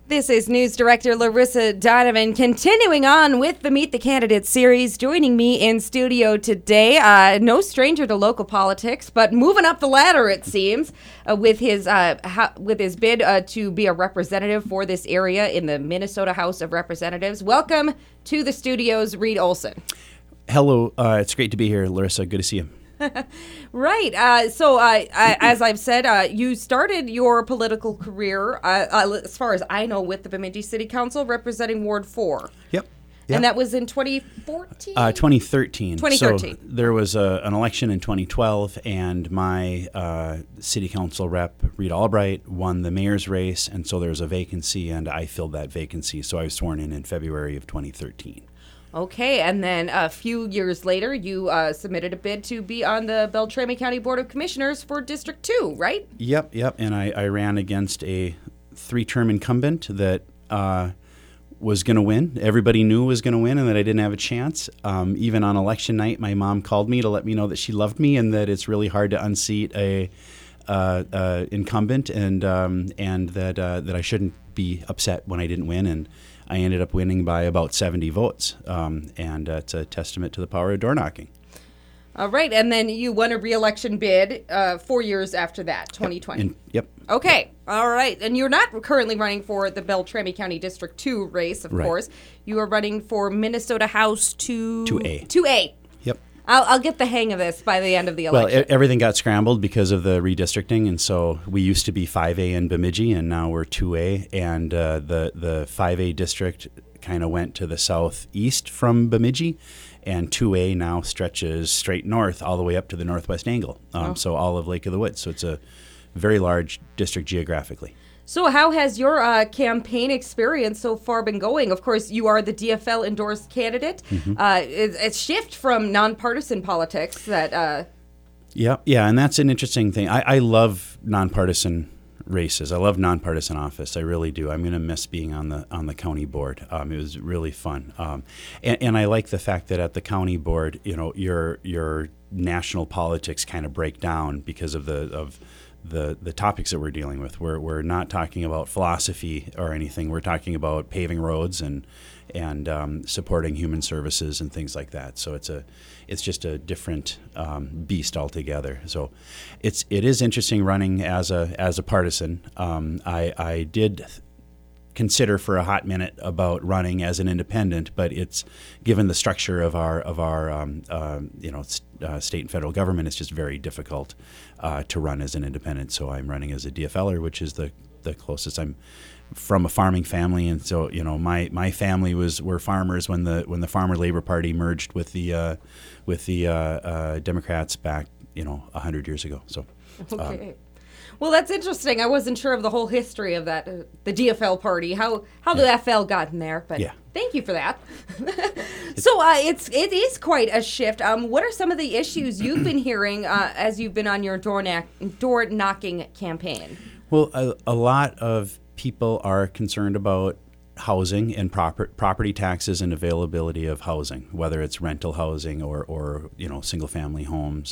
This is News Director Larissa Donovan, continuing on with the Meet the Candidates series. Joining me in studio today, no stranger to local politics, but moving up the ladder, it seems, with his bid to be a representative for this area in the Minnesota House of Representatives. Welcome to the studios, Reed Olson. Hello, it's great to be here, Larissa. Good to see you. Right. So, as I've said, you started your political career, as far as I know, with the Bemidji City Council representing Ward 4. Yep. And that was in 2014? 2013. 2013. So there was an election in 2012, and my city council rep, Reed Albright, won the mayor's race, and so there was a vacancy, and I filled that vacancy. So I was sworn in February of 2013. Okay, and then a few years later, you submitted a bid to be on the Beltrami County Board of Commissioners for District 2, right? Yep, and I ran against a 3-term incumbent that was going to win. Everybody knew was going to win and that I didn't have a chance. Even on election night, my mom called me to let me know that she loved me and that it's really hard to unseat a incumbent and that I shouldn't be upset when I didn't win. And I ended up winning by about 70 votes, and it's a testament to the power of door knocking. All right, and then you won a re-election bid 4 years after that, 2020. Yep. Okay, all right. And you're not currently running for the Beltrami County District 2 race, of course. You are running for Minnesota House 2A. 2A. Yep. I'll get the hang of this by the end of the election. Well, everything got scrambled because of the redistricting, and so we used to be 5A in Bemidji, and now we're 2A, and the 5A district kind of went to the southeast from Bemidji, and 2A now stretches straight north all the way up to the northwest angle, so all of Lake of the Woods. So it's a very large district geographically. So how has your campaign experience so far been going? Of course, you are the DFL endorsed candidate. Mm-hmm. It's a shift from nonpartisan politics that... Yeah, and that's an interesting thing. I love nonpartisan races. I love nonpartisan office. I really do. I'm going to miss being on the county board. It was really fun, and I like the fact that at the county board, your national politics kind of break down because of the topics that we're dealing with. We're not talking about philosophy or anything. We're talking about paving roads and supporting human services and things like that. So it's just a different beast altogether. So it is interesting running as a partisan. I did consider for a hot minute about running as an independent, but it's given the structure of our state and federal government, it's just very difficult to run as an independent. So I'm running as a DFLer, which is the closest. I'm from a farming family, and so my family were farmers when the Farmer Labor Party merged with the Democrats back 100 years ago. So okay. Well, that's interesting. I wasn't sure of the whole history of that, the DFL party, how the FL got in there, but thank you for that. So it is quite a shift. What are some of the issues you've been hearing as you've been on your door knocking campaign? Well, a lot of people are concerned about housing and property taxes and availability of housing, whether it's rental housing or single family homes.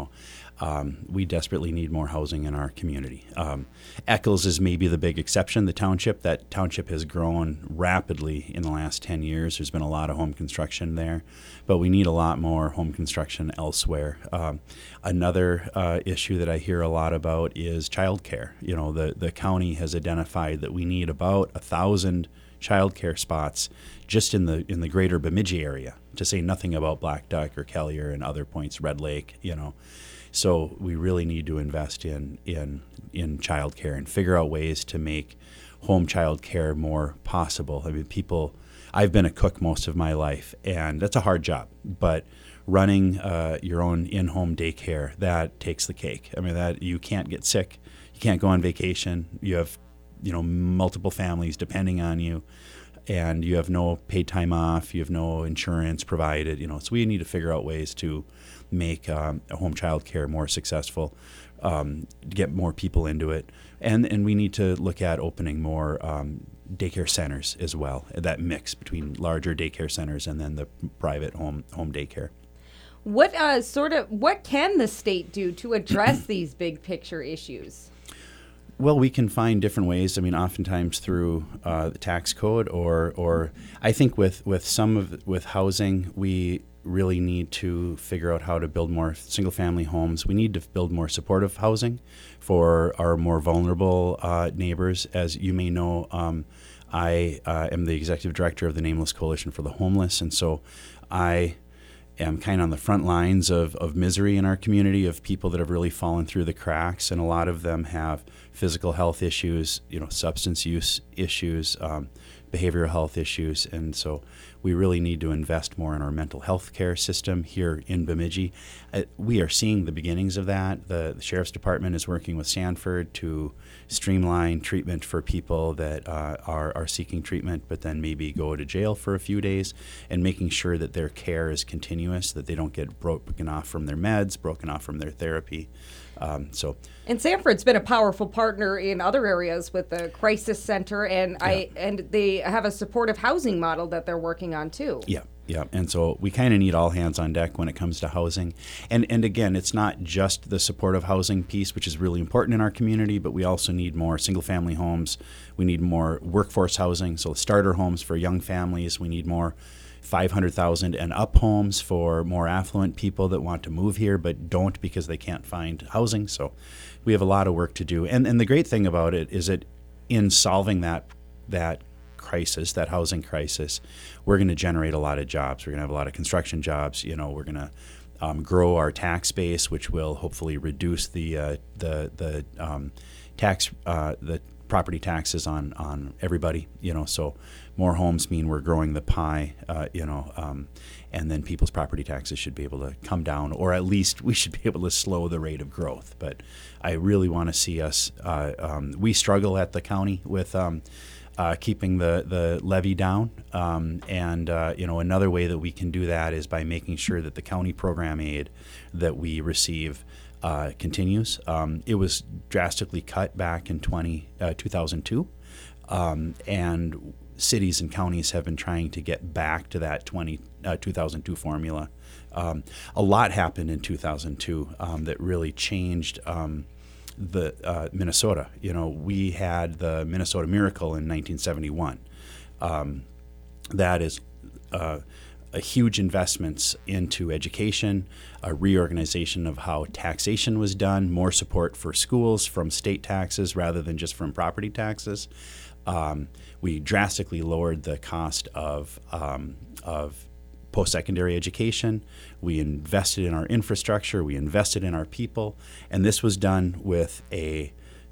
We desperately need more housing in our community. Eccles is maybe the big exception. That township has grown rapidly in the last 10 years. There's been a lot of home construction there, but we need a lot more home construction elsewhere. Another issue that I hear a lot about is childcare. The county has identified that we need about 1,000 childcare spots just in the greater Bemidji area, to say nothing about Black Duck or Kelliher and other points, Red Lake, So we really need to invest in childcare and figure out ways to make home childcare more possible. I mean, I've been a cook most of my life, and that's a hard job, but running your own in-home daycare, that takes the cake. I mean, that you can't get sick, you can't go on vacation, you have multiple families depending on you, and you have no paid time off, you have no insurance provided, so we need to figure out ways to make home child care more successful, get more people into it, and we need to look at opening more daycare centers as well, that mix between larger daycare centers and then the private home daycare. What can the state do to address these big picture issues? Well, we can find different ways. I mean, oftentimes through the tax code, or I think with housing, we really need to figure out how to build more single-family homes. We need to build more supportive housing for our more vulnerable neighbors. As you may know, I am the executive director of the Nameless Coalition for the Homeless, and so I am kind of on the front lines of misery in our community, of people that have really fallen through the cracks, and a lot of them have physical health issues, substance use issues, behavioral health issues, and so we really need to invest more in our mental health care system here in Bemidji. We are seeing the beginnings of that. The Sheriff's Department is working with Sanford to streamline treatment for people that are seeking treatment but then maybe go to jail for a few days, and making sure that their care is continuous, that they don't get broken off from their meds, broken off from their therapy. And Sanford's been a powerful partner in other areas with the crisis center, and they have a supportive housing model that they're working on too. Yeah, and so we kind of need all hands on deck when it comes to housing. And again, it's not just the supportive housing piece, which is really important in our community, but we also need more single-family homes. We need more workforce housing, so starter homes for young families. We need more 500,000 and up homes for more affluent people that want to move here but don't because they can't find housing. So we have a lot of work to do. And the great thing about it is that in solving that crisis, that housing crisis, we're going to generate a lot of jobs. We're going to have a lot of construction jobs. We're going to grow our tax base, which will hopefully reduce the property taxes on everybody. So more homes mean we're growing the pie. And then people's property taxes should be able to come down, or at least we should be able to slow the rate of growth. But I really want to see us. We struggle at the county with keeping the levy down, and another way that we can do that is by making sure that the county program aid that we receive continues. It was drastically cut back in 2002, and cities and counties have been trying to get back to that 2002 formula. A lot happened in 2002 that really changed Minnesota. We had the Minnesota Miracle in 1971. That is a huge investments into education, a reorganization of how taxation was done, more support for schools from state taxes rather than just from property taxes. We drastically lowered the cost of post-secondary education. We invested in our infrastructure. We invested in our people, and this was done with in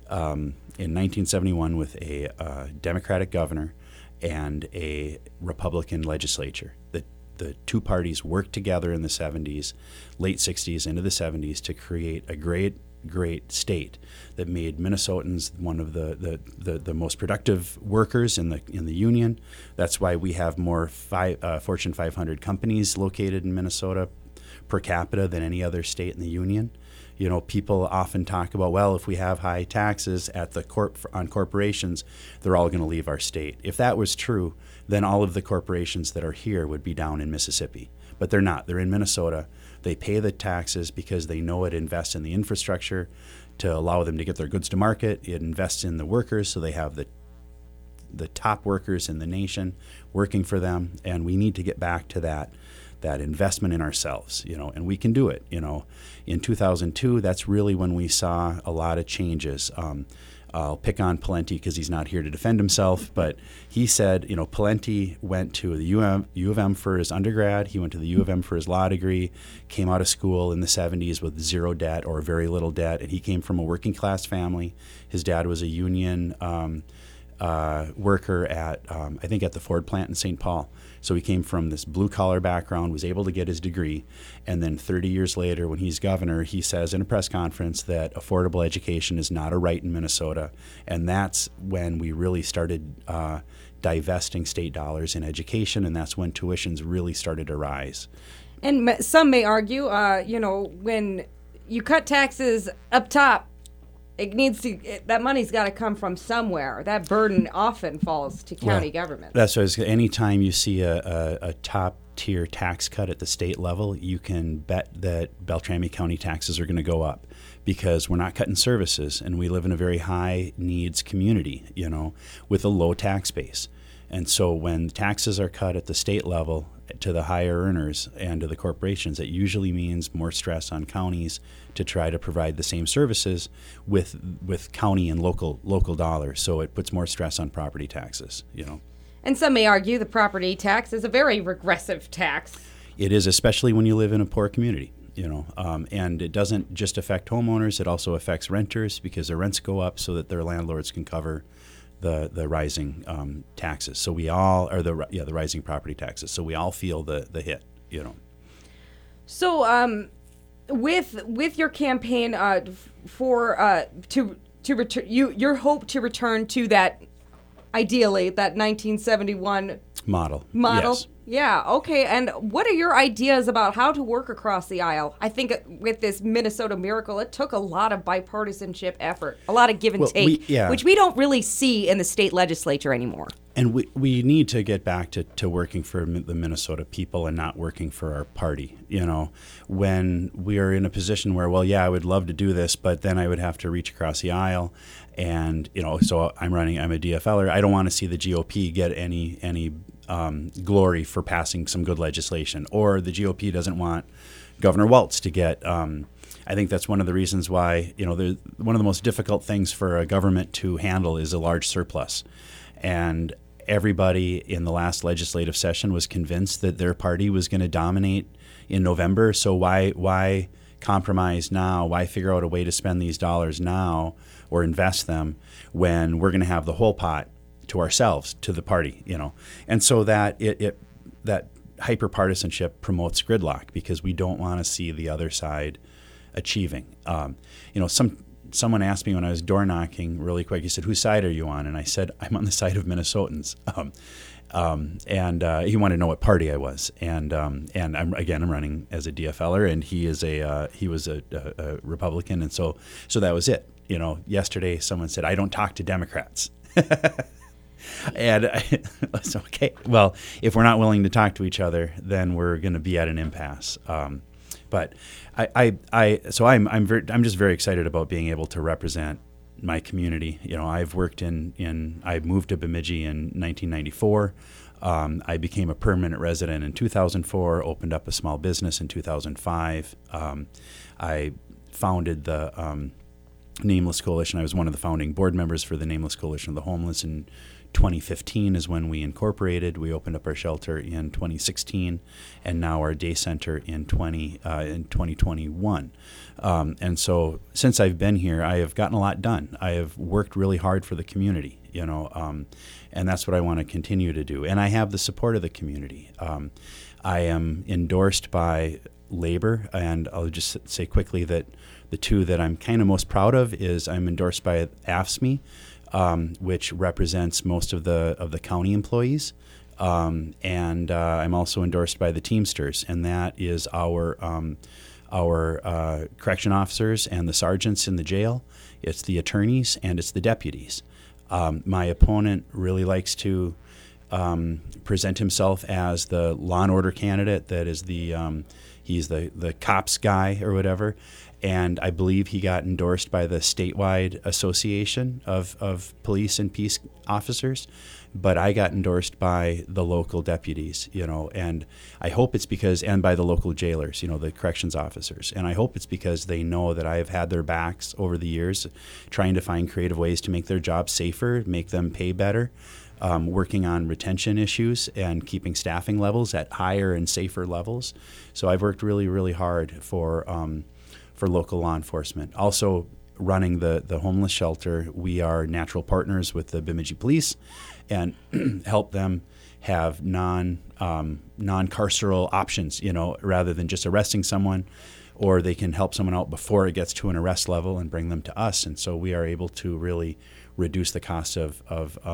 1971 with a Democratic governor and a Republican legislature. The two parties worked together in the 70s, late 60s into the 70s to create a great state that made Minnesotans one of the most productive workers in the union. That's why we have more Fortune 500 companies located in Minnesota per capita than any other state in the union. People often talk about, well, if we have high taxes on corporations, they're all going to leave our state. If that was true, then all of the corporations that are here would be down in Mississippi. But they're not. They're in Minnesota. They pay the taxes because they know it invests in the infrastructure to allow them to get their goods to market. It invests in the workers, so they have the top workers in the nation working for them. And we need to get back to that investment in ourselves, and we can do it. In 2002, that's really when we saw a lot of changes. I'll pick on Pawlenty because he's not here to defend himself, but he said, Pawlenty went to the U of M for his undergrad. He went to the U of M for his law degree, came out of school in the 70s with zero debt or very little debt, and he came from a working class family. His dad was a union worker at, I think, at the Ford plant in St. Paul. So he came from this blue-collar background, was able to get his degree, and then 30 years later, when he's governor, he says in a press conference that affordable education is not a right in Minnesota, and that's when we really started divesting state dollars in education, and that's when tuitions really started to rise. And some may argue, when you cut taxes up top, that money's got to come from somewhere. That burden often falls to county government. That's right. Anytime you see a top tier tax cut at the state level, you can bet that Beltrami County taxes are going to go up because we're not cutting services, and we live in a very high needs community, with a low tax base. And so when taxes are cut at the state level to the higher earners and to the corporations, it usually means more stress on counties to try to provide the same services with county and local dollars. So it puts more stress on property taxes, And some may argue the property tax is a very regressive tax. It is, especially when you live in a poor community, and it doesn't just affect homeowners, it also affects renters because their rents go up so that their landlords can cover the rising taxes. So we all are the rising property taxes. So we all feel the hit, So with your campaign for to return your hope to return to that, ideally that 1971 model. Model. Yes. Yeah, okay. And what are your ideas about how to work across the aisle? I think with this Minnesota Miracle, it took a lot of bipartisanship effort, a lot of give and take, which we don't really see in the state legislature anymore. And we need to get back to working for the Minnesota people and not working for our party. When we are in a position where, I would love to do this, but then I would have to reach across the aisle. And, so I'm a DFLer. I don't want to see the GOP get any glory for passing some good legislation, or the GOP doesn't want Governor Walz to get. I think that's one of the reasons why, one of the most difficult things for a government to handle is a large surplus. And everybody in the last legislative session was convinced that their party was going to dominate in November. So why compromise now? Why figure out a way to spend these dollars now or invest them when we're going to have the whole pot to ourselves, to the party, And so that that hyper-partisanship promotes gridlock because we don't want to see the other side achieving. Someone asked me when I was door knocking really quick, he said, "Whose side are you on?" And I said, "I'm on the side of Minnesotans." And he wanted to know what party I was. And I'm running as a DFLer, and he was a Republican. And so that was it. Yesterday someone said, "I don't talk to Democrats." And that's okay. Well, if we're not willing to talk to each other, then we're going to be at an impasse. But I'm just very excited about being able to represent my community. I've worked I moved to Bemidji in 1994. I became a permanent resident in 2004. Opened up a small business in 2005. I founded the Nameless Coalition. I was one of the founding board members for the Nameless Coalition of the Homeless in 2015 is when we incorporated. We opened up our shelter in 2016, and now our day center in 2021. And so since I've been here, I have gotten a lot done. I have worked really hard for the community, and that's what I want to continue to do. And I have the support of the community. I am endorsed by labor, and I'll just say quickly that the two that I'm kind of most proud of is I'm endorsed by AFSCME, which represents most of the county employees, and I'm also endorsed by the Teamsters, and that is our correction officers and the sergeants in the jail. It's the attorneys and it's the deputies. My opponent really likes to present himself as the law and order candidate. That is he's the cops guy or whatever. And I believe he got endorsed by the statewide association of police and peace officers, but I got endorsed by the local deputies, and I hope it's and by the local jailers, the corrections officers. And I hope it's because they know that I have had their backs over the years, trying to find creative ways to make their jobs safer, make them pay better, working on retention issues and keeping staffing levels at higher and safer levels. So I've worked really, really hard for local law enforcement. Also running the homeless shelter, we are natural partners with the Bemidji Police and help them have non-carceral options, rather than just arresting someone, or they can help someone out before it gets to an arrest level and bring them to us. And so we are able to really reduce the cost of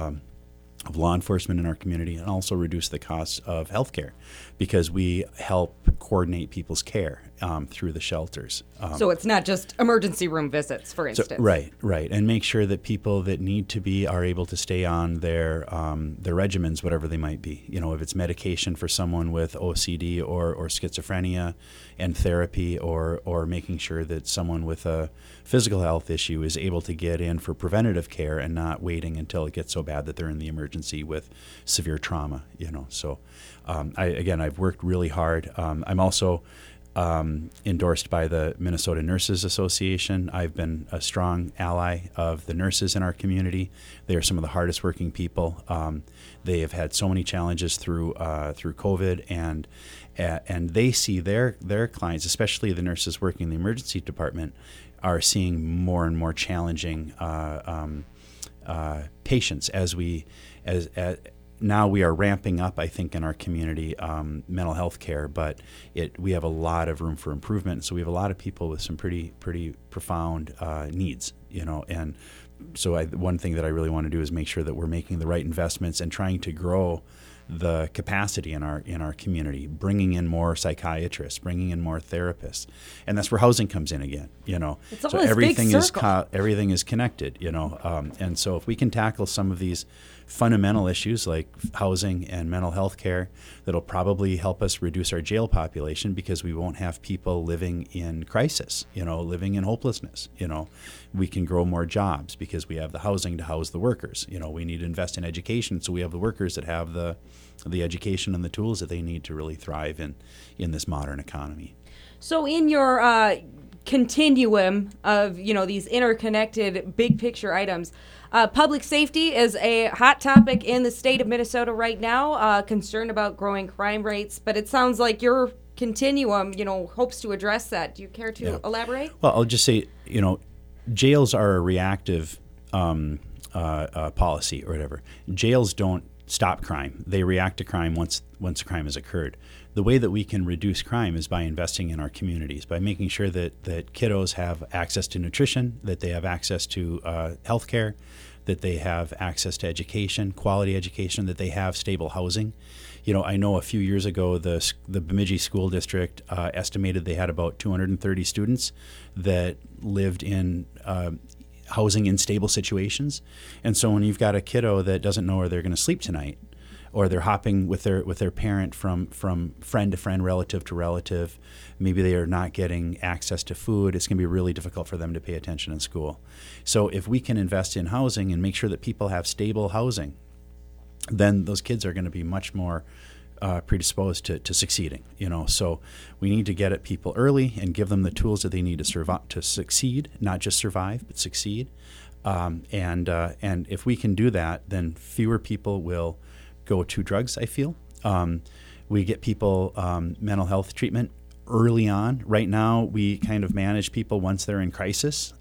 law enforcement in our community, and also reduce the costs of healthcare, because we help coordinate people's care. through the shelters. So it's not just emergency room visits, for instance. Right, and make sure that people that need to be are able to stay on their regimens, whatever they might be. You know, if it's medication for someone with OCD or schizophrenia, and therapy, or making sure that someone with a physical health issue is able to get in for preventative care and not waiting until it gets so bad that they're in the emergency with severe trauma. You know, so I've worked really hard. I'm also endorsed by the Minnesota Nurses Association. I've been a strong ally of the nurses in our community. They are some of the hardest working people. They have had so many challenges through COVID, and they see their clients, especially the nurses working in the emergency department, are seeing more and more challenging patients as now we are ramping up, I think, in our community mental health care, but we have a lot of room for improvement. So we have a lot of people with some pretty profound needs, you know. And so one thing that I really want to do is make sure that we're making the right investments and trying to grow the capacity in our community, bringing in more psychiatrists, bringing in more therapists, and that's where housing comes in again. You know, it's all so this everything big circle. Everything is connected. You know, and so if we can tackle some of these fundamental issues like housing and mental health care, that'll probably help us reduce our jail population, because we won't have people living in crisis, you know, living in hopelessness. You know, we can grow more jobs because we have the housing to house the workers. You know, we need to invest in education so we have the workers that have the education and the tools that they need to really thrive in this modern economy. So in your continuum of, you know, these interconnected big picture items, public safety is a hot topic in the state of Minnesota right now, concerned about growing crime rates, but it sounds like your continuum, you know, hopes to address that. Do you care to elaborate? Well, I'll just say, you know, jails are a reactive policy or whatever. Jails don't stop crime. They react to crime once a crime has occurred. The way that we can reduce crime is by investing in our communities, by making sure that kiddos have access to nutrition, that they have access to health care, that they have access to education, quality education, that they have stable housing. You know, I know a few years ago the Bemidji School District estimated they had about 230 students that lived in housing in stable situations. And so when you've got a kiddo that doesn't know where they're going to sleep tonight, or they're hopping with their parent from friend to friend, relative to relative, maybe they are not getting access to food, it's going to be really difficult for them to pay attention in school. So if we can invest in housing and make sure that people have stable housing, then those kids are going to be much more predisposed to succeeding. You know, so we need to get at people early and give them the tools that they need to succeed, not just survive, but succeed. And if we can do that, then fewer people will go to drugs, I feel. We get people mental health treatment early on. Right now, we kind of manage people once they're in crisis.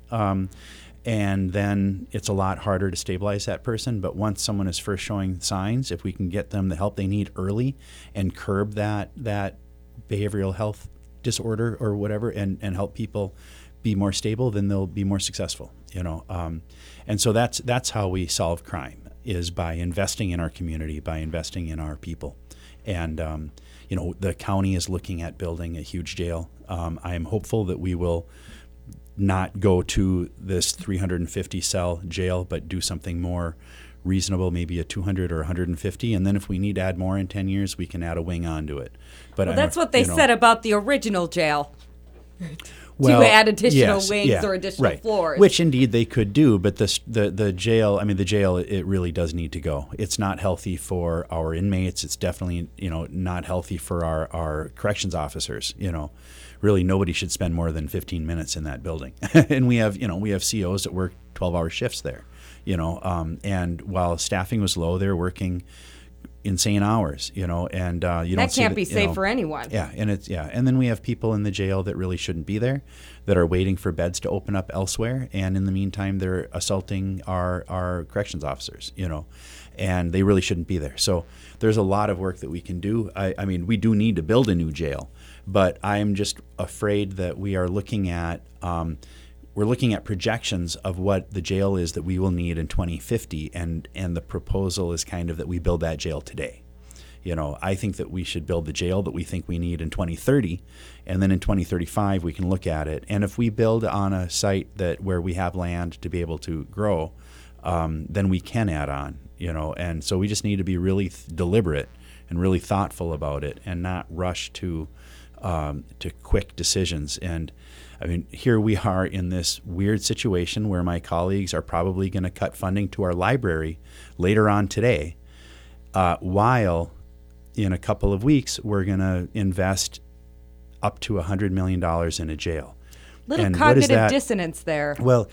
And then it's a lot harder to stabilize that person. But once someone is first showing signs, if we can get them the help they need early and curb that behavioral health disorder or whatever, and help people be more stable, then they'll be more successful. You know, and so that's how we solve crime, is by investing in our community, by investing in our people. And you know, the county is looking at building a huge jail. I am hopeful that we will not go to this 350 cell jail, but do something more reasonable, maybe a 200 or 150. And then if we need to add more in 10 years, we can add a wing onto it. But that's what they said about the original jail. Well, to add additional wings or additional floors. Which indeed they could do, but the jail, I mean, the jail, it really does need to go. It's not healthy for our inmates. It's definitely, you know, not healthy for our corrections officers. You know, really nobody should spend more than 15 minutes in that building. And we have COs that work 12-hour shifts there, you know, and while staffing was low, they're working insane hours, you know, and you don't see that can't be safe for anyone. Yeah, and then we have people in the jail that really shouldn't be there, that are waiting for beds to open up elsewhere, and in the meantime they're assaulting our corrections officers, you know, and they really shouldn't be there. So there's a lot of work that we can do. I mean, we do need to build a new jail, but I'm just afraid that we are looking at projections of what the jail is that we will need in 2050, and the proposal is kind of that we build that jail today. I think that we should build the jail that we think we need in 2030, and then in 2035 we can look at it. And if we build on a site where we have land to be able to grow, then we can add on. And so we just need to be really deliberate and really thoughtful about it, and not rush to quick decisions. And I mean, here we are in this weird situation where my colleagues are probably going to cut funding to our library later on today, while in a couple of weeks we're going to invest up to $100 million in a jail. Little cognitive dissonance there. Well,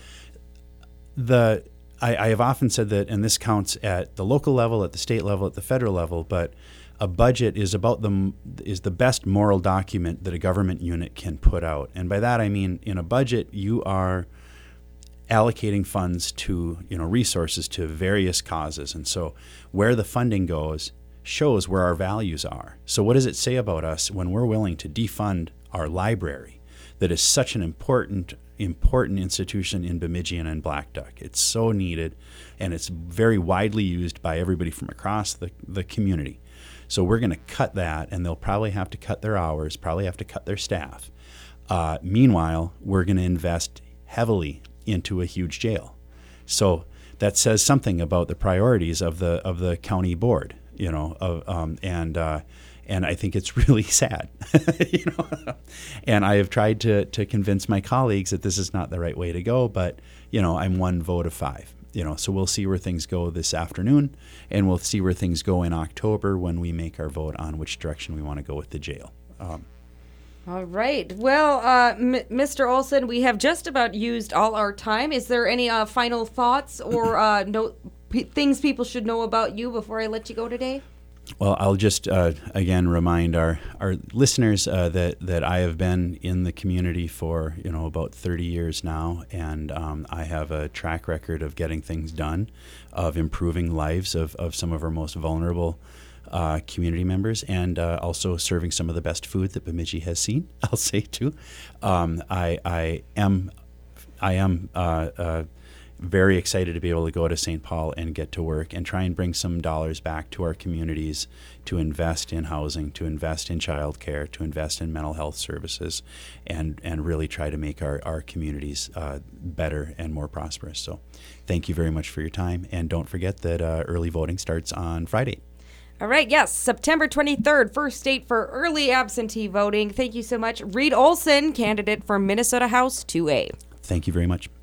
I have often said that, and this counts at the local level, at the state level, at the federal level, but a budget is the best moral document that a government unit can put out. And by that I mean, in a budget you are allocating funds to, resources to various causes. And so where the funding goes shows where our values are. So what does it say about us when we're willing to defund our library that is such an important institution in Bemidji and Black Duck? It's so needed, and it's very widely used by everybody from across the community. So we're going to cut that, and they'll probably have to cut their hours, probably have to cut their staff. Meanwhile, we're going to invest heavily into a huge jail. So that says something about the priorities of the county board, and I think it's really sad, And I have tried to convince my colleagues that this is not the right way to go, but I'm one vote of 5. So we'll see where things go this afternoon, and we'll see where things go in October when we make our vote on which direction we want to go with the jail. All right. Well, Mr. Olson, we have just about used all our time. Is there any final thoughts or things people should know about you before I let you go today? Well, I'll just again remind our listeners that I have been in the community for about 30 years now, and I have a track record of getting things done, of improving lives of some of our most vulnerable community members, and also serving some of the best food that Bemidji has seen. I'll say too. I am very excited to be able to go to St. Paul and get to work and try and bring some dollars back to our communities to invest in housing, to invest in childcare, to invest in mental health services, and really try to make our communities better and more prosperous. So thank you very much for your time, and don't forget that early voting starts on Friday. All right, yes, September 23rd, first date for early absentee voting. Thank you so much. Reed Olson, candidate for Minnesota House 2A. Thank you very much.